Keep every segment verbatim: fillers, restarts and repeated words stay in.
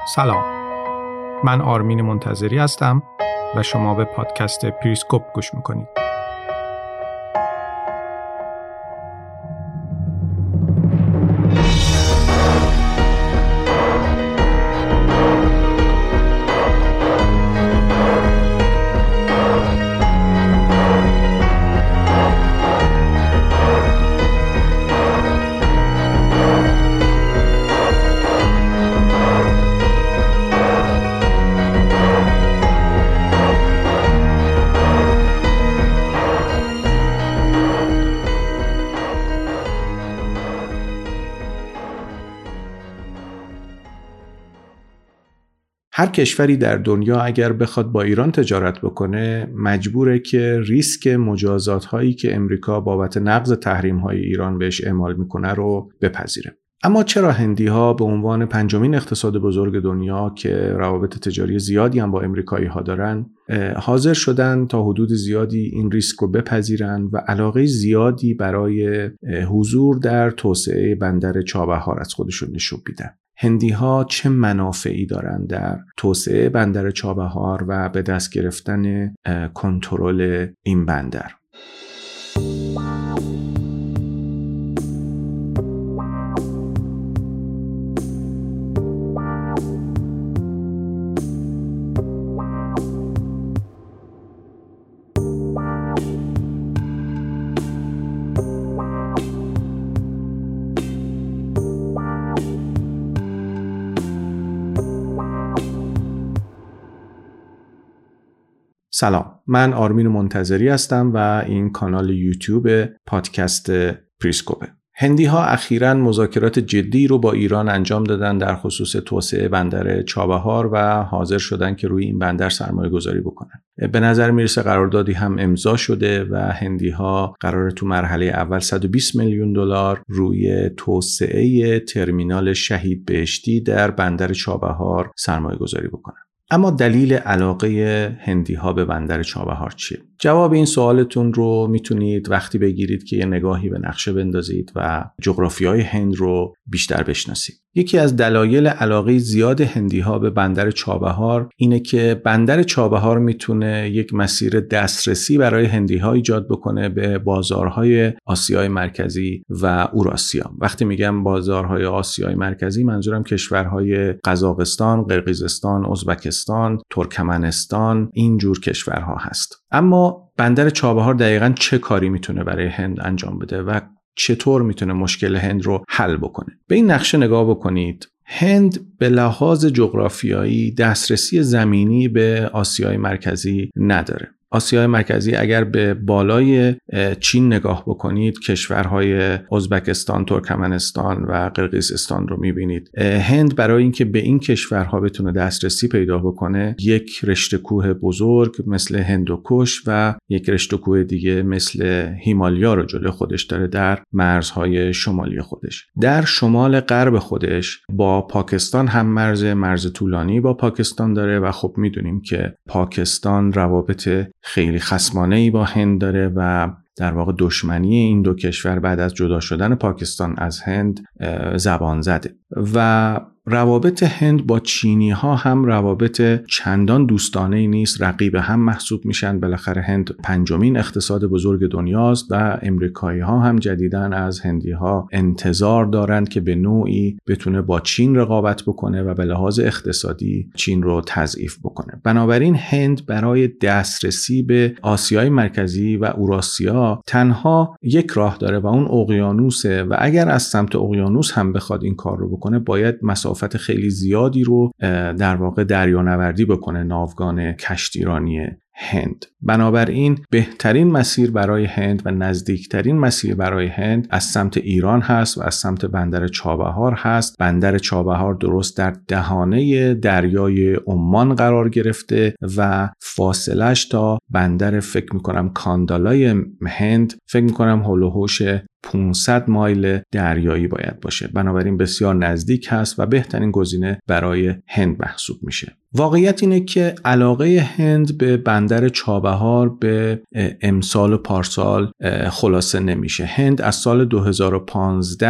سلام، من آرمین منتظری هستم و شما به پادکست پریسکوپ گوش میکنید. هر کشوری در دنیا اگر بخواد با ایران تجارت بکنه مجبوره که ریسک مجازات هایی که امریکا بابت نقض تحریم های ایران بهش اعمال میکنه رو بپذیره. اما چرا هندی ها به عنوان پنجمین اقتصاد بزرگ دنیا که روابط تجاری زیادی هم با امریکایی ها دارن حاضر شدن تا حدود زیادی این ریسک رو بپذیرن و علاقه زیادی برای حضور در توسعه بندر چابهار از خودشون نشون میدن؟ هندی ها چه منافعی دارن در توسعه بندر چابهار و به دست گرفتن کنترل این بندر؟ سلام، من آرمین منتظری هستم و این کانال یوتیوب پادکست پریسکوپه. هندی ها اخیراً مذاکرات جدی رو با ایران انجام دادن در خصوص توسعه بندر چابهار و حاضر شدن که روی این بندر سرمایه گذاری بکنن. به نظر میرسه قراردادی هم امضا شده و هندی ها قراره تو مرحله اول صد و بیست میلیون دلار روی توسعه ترمینال شهید بهشتی در بندر چابهار سرمایه گذاری بکنن. اما دلیل علاقه هندی ها به بندر چابهار چیه؟ جواب این سوالتون رو میتونید وقتی بگیرید که یه نگاهی به نقشه بندازید و جغرافیای هند رو بیشتر بشناسید. یکی از دلایل علاقه زیاد هندی ها به بندر چابهار اینه که بندر چابهار میتونه یک مسیر دسترسی برای هندی ها ایجاد بکنه به بازارهای آسیای مرکزی و اوراسیا. وقتی میگم بازارهای آسیای مرکزی منظورم کشورهای قزاقستان، قرقیزستان، ازبکستان، ترکمنستان، اینجور کشورها هست. اما بندر چابهار دقیقاً چه کاری میتونه برای هند انجام بده و چطور میتونه مشکل هند رو حل بکنه؟ به این نقشه نگاه بکنید. هند به لحاظ جغرافیایی دسترسی زمینی به آسیای مرکزی نداره. آسیای مرکزی اگر به بالای چین نگاه بکنید، کشورهای ازبکستان، ترکمنستان و قرقیزستان رو میبینید. هند برای اینکه به این کشورها بتونه دسترسی پیدا بکنه یک رشته کوه بزرگ مثل هندوکش و یک رشته کوه دیگه مثل هیمالیا رو جلوی خودش داره در مرزهای شمالی خودش. در شمال غرب خودش با پاکستان هم مرز مرز طولانی با پاکستان داره و خب میدونیم که پاکستان روابط خیلی خصمانه‌ای با هند داره و در واقع دشمنی این دو کشور بعد از جدا شدن پاکستان از هند زبان زده و روابط هند با چینی ها هم روابط چندان دوستانه‌ای نیست، رقیب هم محسوب میشن. بالاخره هند پنجمین اقتصاد بزرگ دنیاست و امریکایی ها هم جدیداً از هندی ها انتظار دارند که به نوعی بتونه با چین رقابت بکنه و به لحاظ اقتصادی چین رو تضعیف بکنه. بنابراین هند برای دسترسی به آسیای مرکزی و اوراسیا تنها یک راه داره و اون اقیانوسه و اگر از سمت اقیانوس هم بخواد این کار رو بکنه باید مسافت خیلی زیادی رو در واقع دریانوردی بکنه ناوگان کشتیرانی هند. بنابراین بهترین مسیر برای هند و نزدیکترین مسیر برای هند از سمت ایران هست و از سمت بندر چابهار هست. بندر چابهار درست در دهانه دریای عمان قرار گرفته و فاصلش تا بندر فکر میکنم کاندالای هند فکر میکنم هول و هوش پانصد مایل دریایی باید باشه. بنابراین بسیار نزدیک هست و بهترین گزینه برای هند محسوب میشه. واقعیت اینه که علاقه هند به بندر چابهار به امسال و پارسال خلاصه نمیشه. هند از سال دو هزار و پانزده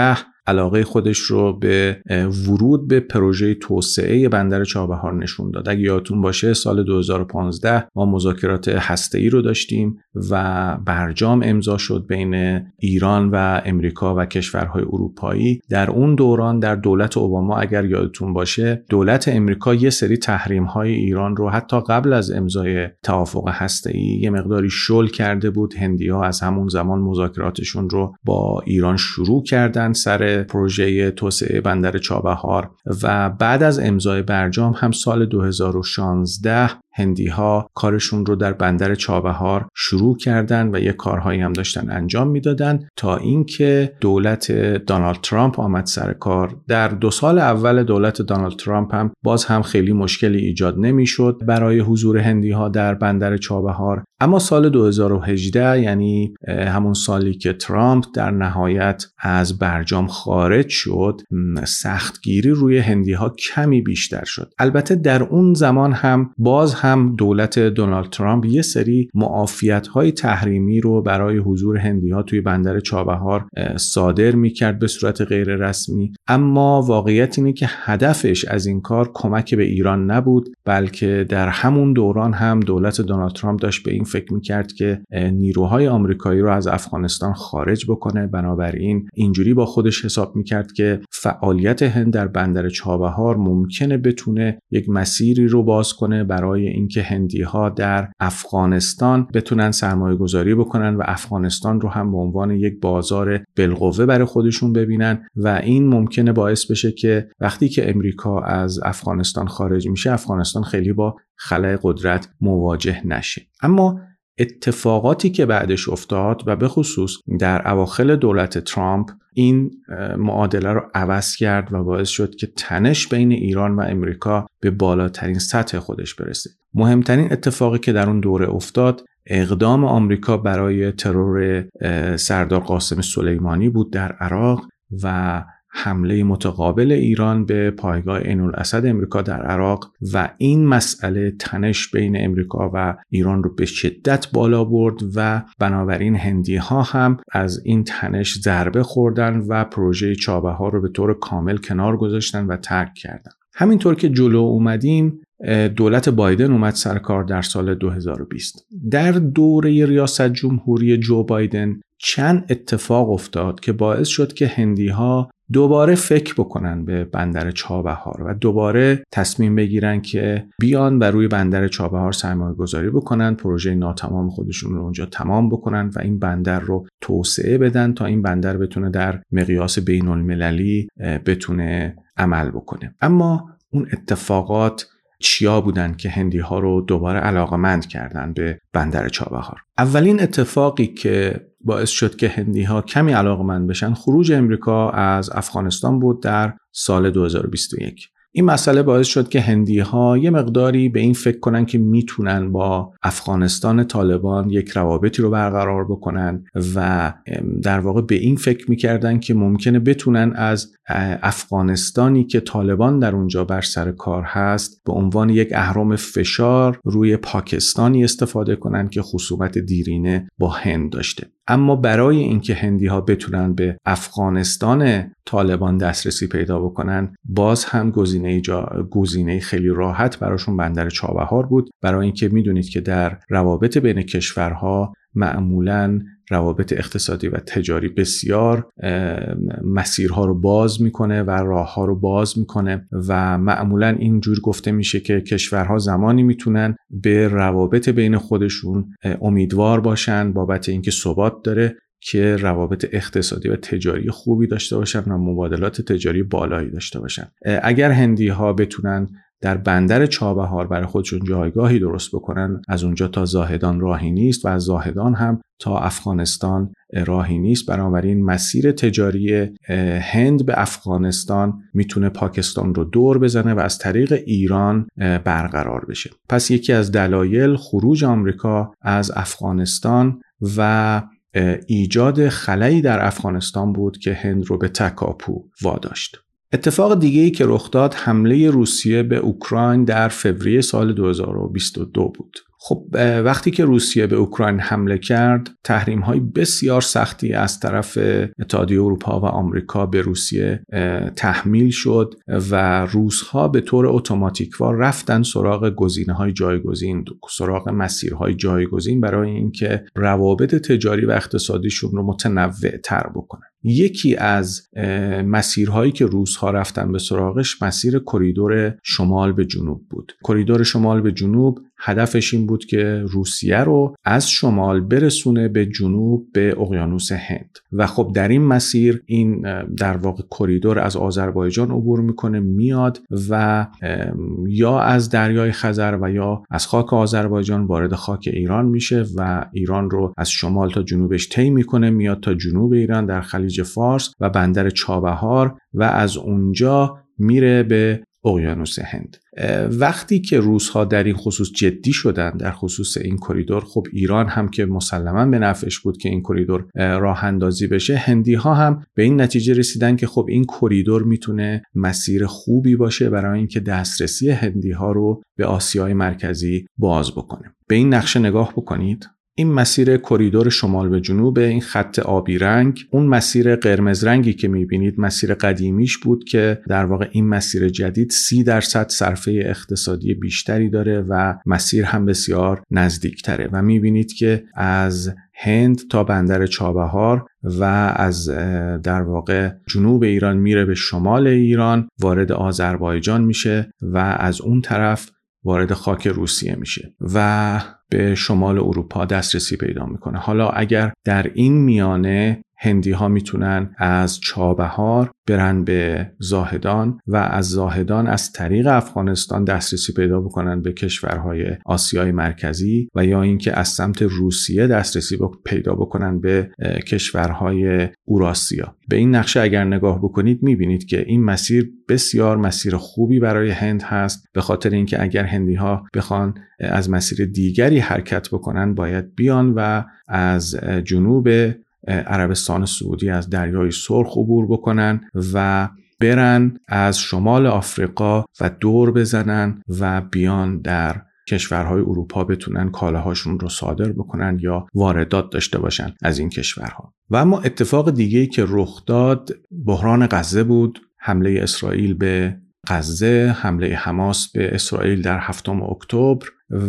علاقه خودش رو به ورود به پروژه توسعه بندر چابهار نشون داد. اگه یادتون باشه سال دو هزار و پانزده ما مذاکرات هسته‌ای رو داشتیم و برجام امضا شد بین ایران و امریکا و کشورهای اروپایی. در اون دوران در دولت اوباما اگر یادتون باشه دولت امریکا یه سری تحریم‌های ایران رو حتی قبل از امضای توافق هسته‌ای یه مقداری شل کرده بود. هندی‌ها از همون زمان مذاکراتشون رو با ایران شروع کردن سر پروژه توسعه بندر چابهار و بعد از امضای برجام هم سال دو هزار و شانزده هندی‌ها کارشون رو در بندر چابهار شروع کردن و یه کارهایی هم داشتن انجام میدادن تا اینکه دولت دونالد ترامپ آمد سر کار. در دو سال اول دولت دونالد ترامپ هم باز هم خیلی مشکلی ایجاد نمیشد برای حضور هندی‌ها در بندر چابهار، اما سال دو هزار و هجده یعنی همون سالی که ترامپ در نهایت از برجام خارج شد سختگیری روی هندی‌ها کمی بیشتر شد. البته در اون زمان هم باز هم هم دولت دونالد ترامپ یه سری معافیت‌های تحریمی رو برای حضور هندی‌ها توی بندر چابهار صادر می‌کرد به صورت غیر رسمی، اما واقعیت اینه که هدفش از این کار کمک به ایران نبود، بلکه در همون دوران هم دولت دونالد ترامپ داشت به این فکر می‌کرد که نیروهای آمریکایی رو از افغانستان خارج بکنه. بنابراین اینجوری با خودش حساب می‌کرد که فعالیت هند در بندر چابهار ممکنه بتونه یک مسیری رو باز کنه برای اینکه هندی‌ها در افغانستان بتونن سرمایه‌گذاری بکنن و افغانستان رو هم به عنوان یک بازار بالقوه برای خودشون ببینن و این ممکنه باعث بشه که وقتی که امریکا از افغانستان خارج میشه افغانستان خیلی با خلأ قدرت مواجه نشه. اما اتفاقاتی که بعدش افتاد و به خصوص در اواخر دولت ترامپ این معادله رو عوض کرد و باعث شد که تنش بین ایران و امریکا به بالاترین سطح خودش برسه. مهمترین اتفاقی که در اون دوره افتاد اقدام آمریکا برای ترور سردار قاسم سلیمانی بود در عراق و حمله متقابل ایران به پایگاه عین الاسد امریکا در عراق و این مسئله تنش بین امریکا و ایران رو به شدت بالا برد و بنابراین هندی‌ها هم از این تنش ضربه خوردن و پروژه چابهار رو به طور کامل کنار گذاشتن و ترک کردن. همینطور که جلو اومدیم دولت بایدن اومد سر کار در سال دو هزار و بیست. در دوره ریاست جمهوری جو بایدن چند اتفاق افتاد که باعث شد که هندی‌ها دوباره فکر بکنن به بندر چابهار و دوباره تصمیم بگیرن که بیان و روی بندر چابهار سرمایه گذاری بکنن، پروژه ناتمام خودشون رو اونجا تمام بکنن و این بندر رو توسعه بدن تا این بندر بتونه در مقیاس بین المللی بتونه عمل بکنه. اما اون اتفاقات چیا بودن که هندی ها رو دوباره علاقمند کردن به بندر چابهار؟ اولین اتفاقی که باعث شد که هندی ها کمی علاقمند بشن خروج امریکا از افغانستان بود در سال دو هزار و بیست و یک. این مسئله باعث شد که هندی ها یه مقداری به این فکر کنن که میتونن با افغانستان طالبان یک روابطی رو برقرار بکنن و در واقع به این فکر میکردن که ممکنه بتونن از افغانستانی که طالبان در اونجا بر سر کار هست به عنوان یک اهرم فشار روی پاکستانی استفاده کنن که خصومت دیرینه با هند داشته. اما برای اینکه هندی ها بتونن به افغانستان طالبان دسترسی پیدا بکنن باز هم گزینه جا... گزینه خیلی راحت براشون بندر چابهار بود، برای اینکه میدونید که در روابط بین کشورها معمولاً روابط اقتصادی و تجاری بسیار مسیرها رو باز میکنه و راهها رو باز میکنه و معمولاً اینجور گفته میشه که کشورها زمانی میتونن به روابط بین خودشون امیدوار باشن بابت اینکه ثبات داره که روابط اقتصادی و تجاری خوبی داشته باشن و مبادلات تجاری بالایی داشته باشن. اگر هندی ها بتونن در بندر چابهار برای خودشون جایگاهی درست بکنن، از اونجا تا زاهدان راهی نیست و از زاهدان هم تا افغانستان راهی نیست، بنابراین مسیر تجاری هند به افغانستان میتونه پاکستان رو دور بزنه و از طریق ایران برقرار بشه. پس یکی از دلایل خروج آمریکا از افغانستان و ایجاد خلایی در افغانستان بود که هند رو به تکاپو واداشت. اتفاق دیگه‌ای که رخ داد حمله روسیه به اوکراین در فوریه سال دو هزار و بیست و دو بود. خب وقتی که روسیه به اوکراین حمله کرد، تحریم‌های بسیار سختی از طرف اتحادیه اروپا و آمریکا به روسیه تحمیل شد و روس‌ها به طور اتوماتیکوار رفتن سراغ گزینه‌های جایگزین، سراغ مسیرهای جایگزین برای اینکه روابط تجاری و اقتصادیشون رو متنوع‌تر بکنن. یکی از مسیرهایی که روس‌ها رفتن به سراغش مسیر کریدور شمال به جنوب بود. کریدور شمال به جنوب هدفش این بود که روسیه رو از شمال برسونه به جنوب به اقیانوس هند و خب در این مسیر این در واقع کریدور از آذربایجان عبور میکنه، میاد و یا از دریای خزر و یا از خاک آذربایجان وارد خاک ایران میشه و ایران رو از شمال تا جنوبش طی میکنه، میاد تا جنوب ایران در خلیج فارس و بندر چابهار و از اونجا میره به اقیانوس هند. وقتی که روس‌ها در این خصوص جدی شدن در خصوص این کریدور، خب ایران هم که مسلماً به نفعش بود که این کریدور راه اندازی بشه، هندی‌ها هم به این نتیجه رسیدن که خب این کریدور میتونه مسیر خوبی باشه برای اینکه دسترسی هندی‌ها رو به آسیای مرکزی باز بکنه. به این نقشه نگاه بکنید. این مسیر کریدور شمال به جنوب، این خط آبی رنگ، اون مسیر قرمز رنگی که میبینید مسیر قدیمیش بود که در واقع این مسیر جدید سی درصد صرفه اقتصادی بیشتری داره و مسیر هم بسیار نزدیکتره و میبینید که از هند تا بندر چابهار و از در واقع جنوب ایران میره به شمال ایران، وارد آذربایجان میشه و از اون طرف وارد خاک روسیه میشه و به شمال اروپا دسترسی پیدا میکنه. حالا اگر در این میانه هندی ها میتونن از چابهار برن به زاهدان و از زاهدان از طریق افغانستان دسترسی پیدا بکنن به کشورهای آسیای مرکزی و یا اینکه از سمت روسیه دسترسی پیدا بکنن به کشورهای اوراسیا. به این نقشه اگر نگاه بکنید میبینید که این مسیر بسیار مسیر خوبی برای هند هست، به خاطر اینکه اگر هندی ها بخوان از مسیر دیگری حرکت بکنن باید بیان و از جنوب عربستان سعودی از دریای سرخ عبور بکنن و برن از شمال آفریقا و دور بزنن و بیان در کشورهای اروپا بتونن کالاهاشون رو صادر بکنن یا واردات داشته باشن از این کشورها. و اما اتفاق دیگه‌ای که رخ داد بحران غزه بود، حمله اسرائیل به غزه، حمله حماس به اسرائیل در هفتم اکتبر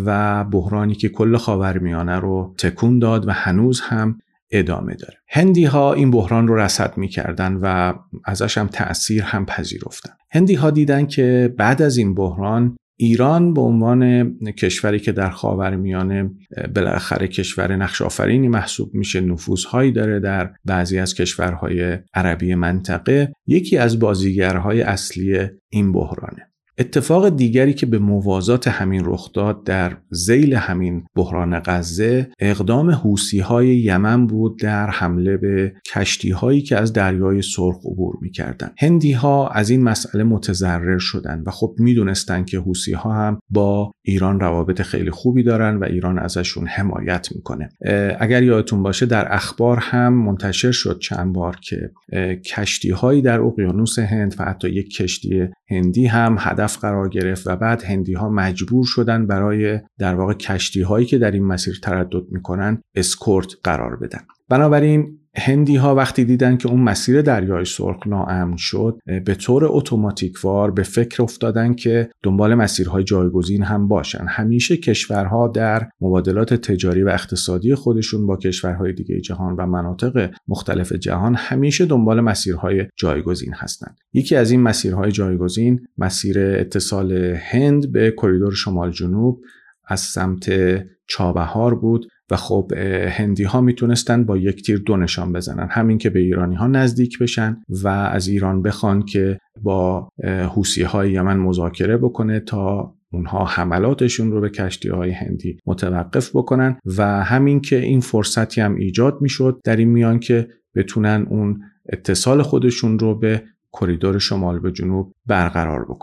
و بحرانی که کل خاورمیانه رو تکون داد و هنوز هم ادامه داره. هندی ها این بحران رو رصد می کردن و ازش هم تأثیر هم پذیرفتن. هندی ها دیدن که بعد از این بحران ایران به عنوان کشوری که در خاورمیانه بالاخره کشور نقش آفرینی محسوب میشه، نفوذهایی داره در بعضی از کشورهای عربی منطقه، یکی از بازیگرهای اصلی این بحرانه. اتفاق دیگری که به موازات همین رخ داد در ذیل همین بحران غزه، اقدام حوثی‌های یمن بود در حمله به کشتی‌هایی که از دریای سرخ عبور می‌کردند. هندی‌ها از این مسئله متضرر شدند و خب می‌دونستند که حوثی‌ها هم با ایران روابط خیلی خوبی دارن و ایران ازشون حمایت می‌کنه. اگر یادتون باشه در اخبار هم منتشر شد چند بار که کشتی‌هایی در اقیانوس هند و حتی یک کشتی هندی هم هدف قرار گرفت و بعد هندی ها مجبور شدن برای در واقع کشتی هایی که در این مسیر تردد میکنن اسکورت قرار بدن. بنابراین هندی ها وقتی دیدن که اون مسیر دریای سرخ ناامن شد، به طور اتوماتیکوار به فکر افتادن که دنبال مسیرهای جایگزین هم باشن. همیشه کشورها در مبادلات تجاری و اقتصادی خودشون با کشورهای دیگه جهان و مناطق مختلف جهان همیشه دنبال مسیرهای جایگزین هستند. یکی از این مسیرهای جایگزین مسیر اتصال هند به کریدور شمال جنوب از سمت چابهار بود و خب هندی ها میتونستن با یک تیر دو نشان بزنن، همین که به ایرانی ها نزدیک بشن و از ایران بخوان که با حوثی های یمن مذاکره بکنه تا اونها حملاتشون رو به کشتی های هندی متوقف بکنن و همین که این فرصتی هم ایجاد میشد در این میان که بتونن اون اتصال خودشون رو به کریدور شمال به جنوب برقرار بکنن.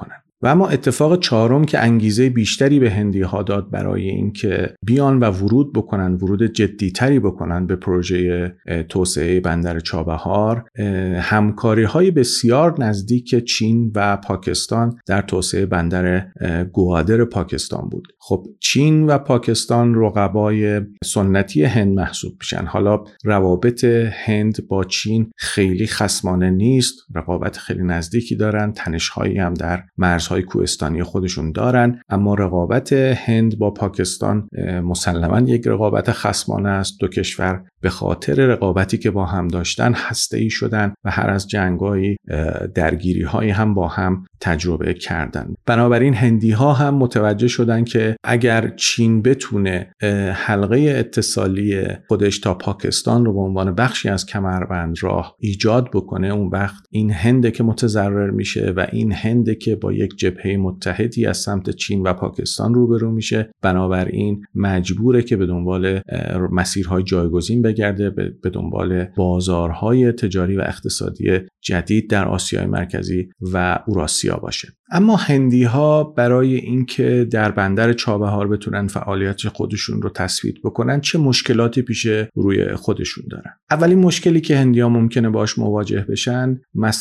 و اما اتفاق چهارم که انگیزه بیشتری به هندی‌ها داد برای اینکه بیان و ورود بکنن، ورود جدی‌تری بکنن به پروژه توسعه بندر چابهار، همکاری‌های بسیار نزدیک چین و پاکستان در توسعه بندر گوادر پاکستان بود. خب چین و پاکستان رقبای سنتی هند محسوب میشن. حالا روابط هند با چین خیلی خصمانه نیست، رقابت خیلی نزدیکی دارن، تنش‌هایی هم در مرزهای کوهستانی خودشون دارن، اما رقابت هند با پاکستان مسلماً یک رقابت خصمانه است. دو کشور به خاطر رقابتی که با هم داشتن هسته‌ای شدن و هر از جنگ‌های درگیری‌هایی هم با هم تجربه کردن. بنابراین هندی‌ها هم متوجه شدن که اگر چین بتونه حلقه اتصالی خودش تا پاکستان رو به عنوان بخشی از کمربند راه ایجاد بکنه، اون وقت این هنده که متضرر میشه و این هنده که با یک جبهه متحدی از سمت چین و پاکستان روبرو میشه. بنابراین مجبوره که به دنبال مسیرهای جایگزین بگرده، به دنبال بازارهای تجاری و اقتصادی جدید در آسیای مرکزی و اوراسیا باشه. اما هندی‌ها برای اینکه در بندر چابهار بتونن فعالیت خودشون رو تثبیت بکنن چه مشکلاتی پیش روی خودشون دارن؟ اولین مشکلی که هندی‌ها ممکنه باش مواجه بشن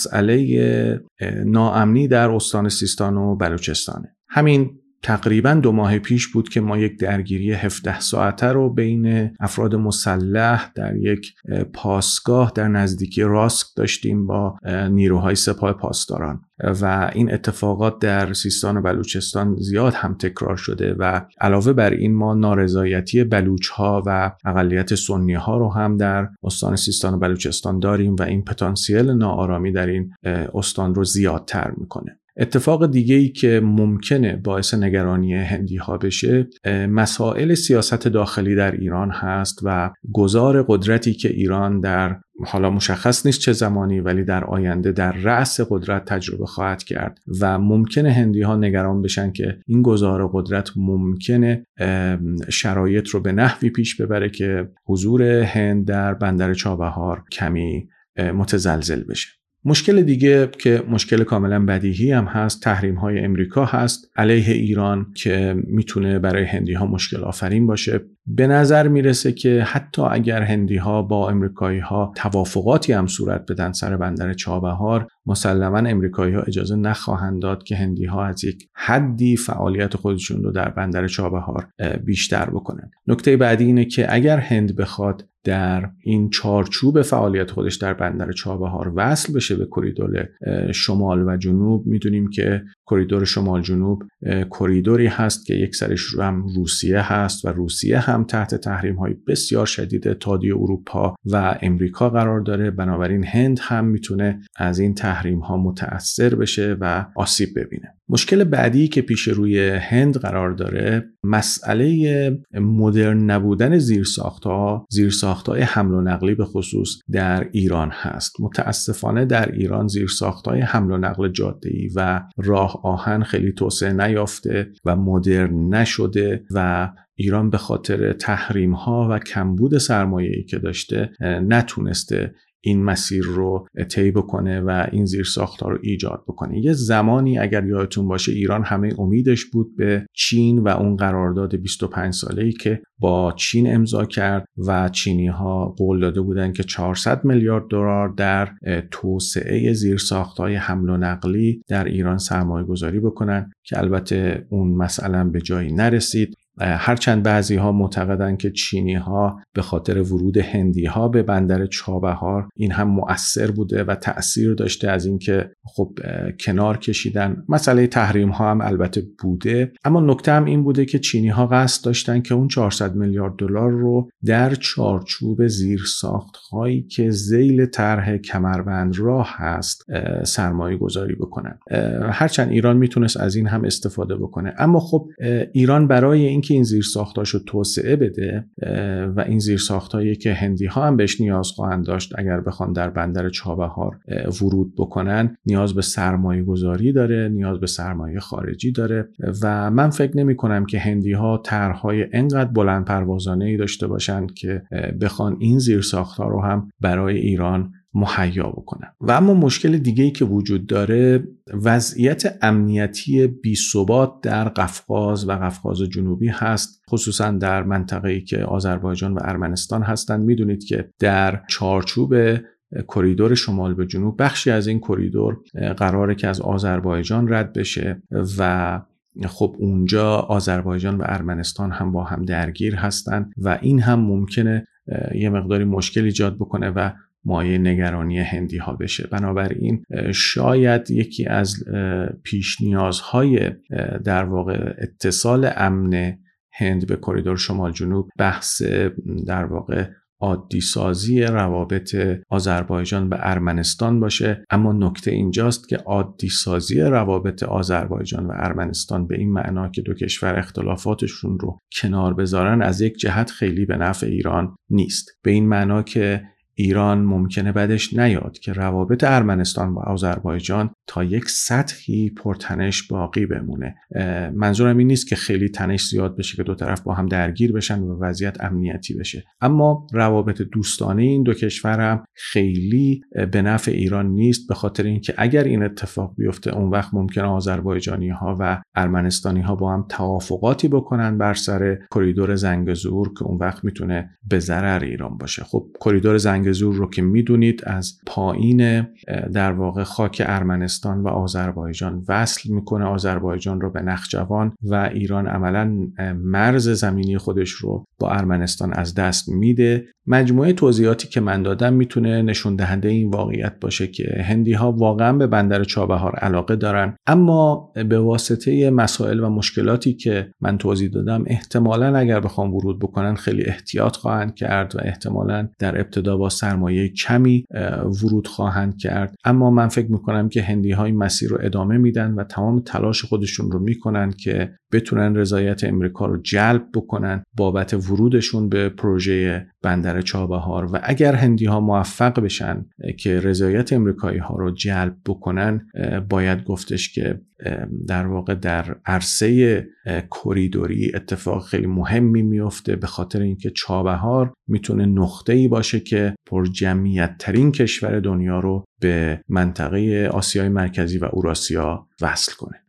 مسئله ناامنی در استان سیستان و بلوچستانه. همین تقریباً دو ماه پیش بود که ما یک درگیری هفده ساعته رو بین افراد مسلح در یک پاسگاه در نزدیکی راسک داشتیم با نیروهای سپاه پاسداران و این اتفاقات در سیستان و بلوچستان زیاد هم تکرار شده و علاوه بر این ما نارضایتی بلوچ‌ها و اقلیت سنی‌ها رو هم در استان سیستان و بلوچستان داریم و این پتانسیل ناآرامی در این استان رو زیادتر میکنه. اتفاق دیگه‌ای که ممکنه باعث نگرانی هندی‌ها بشه مسائل سیاست داخلی در ایران هست و گذار قدرتی که ایران در حالا مشخص نیست چه زمانی ولی در آینده در رأس قدرت تجربه خواهد کرد و ممکنه هندی‌ها نگران بشن که این گذار قدرت ممکنه شرایط رو به نحوی پیش ببره که حضور هند در بندر چابهار کمی متزلزل بشه. مشکل دیگه که مشکل کاملا بدیهی هم هست تحریم‌های امریکا هست علیه ایران که میتونه برای هندی‌ها مشکل آفرین باشه. به نظر میرسه که حتی اگر هندی‌ها با امریکایی‌ها توافقاتی هم صورت بدن سر بندر چابهار، مسلماً امریکایی‌ها اجازه نخواهند داد که هندی‌ها از یک حدی فعالیت خودشون رو در بندر چابهار بیشتر بکنن. نکته بعدی اینه که اگر هند بخواد در این چارچوب فعالیت خودش در بندر چابهار وصل بشه به کریدور شمال و جنوب، میدونیم که کریدور شمال جنوب کریدوری هست که یک سرش رو هم روسیه هست و روسیه هم تحت تحریم‌های بسیار شدید اتحادیه اروپا و امریکا قرار داره. بنابراین هند هم میتونه از این تحریم‌ها متأثر بشه و آسیب ببینه. مشکل بعدی که پیش روی هند قرار داره مسئله مدرن نبودن زیرساخت‌ها، زیرساخت‌های حمل و نقلی به خصوص در ایران هست. متاسفانه در ایران زیرساخت‌های حمل و نقل جاده‌ای و راه آهن خیلی توسعه نیافته و مدرن نشده و ایران به خاطر تحریم‌ها و کمبود سرمایه‌ای که داشته نتونسته این مسیر رو طی بکنه و این زیرساخت‌ها رو ایجاد بکنه. یه زمانی اگر یادتون باشه ایران همه امیدش بود به چین و اون قرارداد بیست و پنج ساله‌ای که با چین امضا کرد و چینی‌ها قول داده بودن که چهارصد میلیارد دلار در توسعه زیرساخت‌های حمل و نقلی در ایران سرمایه‌گذاری بکنن که البته اون مسئله به جایی نرسید. هرچند بعضی ها معتقدن که چینی ها به خاطر ورود هندی ها به بندر چابهار این هم مؤثر بوده و تأثیر داشته از اینکه خب کنار کشیدن. مسئله تحریم ها هم البته بوده، اما نکته هم این بوده که چینی ها قصد داشتن که اون چهارصد میلیارد دلار رو در چارچوب زیرساخت هایی که ذیل طرح کمربند راه هست سرمایه گذاری بکنن. هرچند ایران میتونست از این هم استفاده بکنه، اما خب ایران برای این که این زیرساختاشو توسعه بده و این زیرساختایی که هندی ها هم بهش نیاز خواهند داشت اگر بخوان در بندر چابهار ورود بکنن، نیاز به سرمایه گذاری داره، نیاز به سرمایه خارجی داره و من فکر نمی کنم که هندی ها طرحهای انقدر بلند پروازانه‌ای داشته باشند که بخوان این زیرساخت‌ها رو هم برای ایران مهیا بکنن. و اما مشکل دیگه‌ای که وجود داره وضعیت امنیتی بی‌ثبات در قفقاز و قفقاز جنوبی هست، خصوصا در منطقه‌ای که آذربایجان و ارمنستان هستند. میدونید که در چارچوب کریدور شمال به جنوب بخشی از این کریدور قراره که از آذربایجان رد بشه و خب اونجا آذربایجان و ارمنستان هم با هم درگیر هستن و این هم ممکنه یه مقداری مشکل ایجاد بکنه و مایه نگرانی هندی ها بشه. بنابراین شاید یکی از پیش نیازهای در واقع اتصال امن هند به کریدور شمال جنوب بحث در واقع عادی سازی روابط آذربایجان و ارمنستان باشه. اما نکته اینجاست که عادی سازی روابط آذربایجان و ارمنستان به این معنا که دو کشور اختلافاتشون رو کنار بذارن از یک جهت خیلی به نفع ایران نیست. به این معنا که ایران ممکنه بدش نیاد که روابط ارمنستان و آذربایجان تا یک سطحی پرتنش باقی بمونه. منظورم این نیست که خیلی تنش زیاد بشه که دو طرف با هم درگیر بشن و وضعیت امنیتی بشه، اما روابط دوستانه این دو کشور هم خیلی به نفع ایران نیست، به خاطر اینکه اگر این اتفاق بیفته اون وقت ممکنه آذربایجانی ها و ارمنستانی ها با هم توافقاتی بکنن بر سر کریدور زنگزور که اون وقت میتونه به ضرر ایران باشه. خب کریدور زنگ زور رو که میدونید از پایین در واقع خاک ارمنستان و آذربایجان وصل میکنه آذربایجان رو به نخجوان و ایران عملاً مرز زمینی خودش رو با ارمنستان از دست میده. مجموعه توضیحاتی که من دادم میتونه نشون دهنده این واقعیت باشه که هندی ها واقعا به بندر چابهار علاقه دارن، اما به واسطه مسائل و مشکلاتی که من توضیح دادم احتمالاً اگر بخوام ورود بکنن خیلی احتیاط خواهند کرد و احتمالاً در ابتدا با سرمایه کمی ورود خواهند کرد. اما من فکر میکنم که هندی ها این مسیر رو ادامه میدن و تمام تلاش خودشون رو میکنن که بتونن رضایت امریکا رو جلب بکنن بابت ورودشون به پروژه بندر چابهار و اگر هندی ها موفق بشن که رضایت امریکایی ها رو جلب بکنن باید گفتش که در واقع در عرصه کریدوری اتفاق خیلی مهمی میفته، به خاطر اینکه چابهار میتونه نقطه‌ای باشه که پر جمعیت ترین کشور دنیا رو به منطقه آسیای مرکزی و اوراسیا وصل کنه.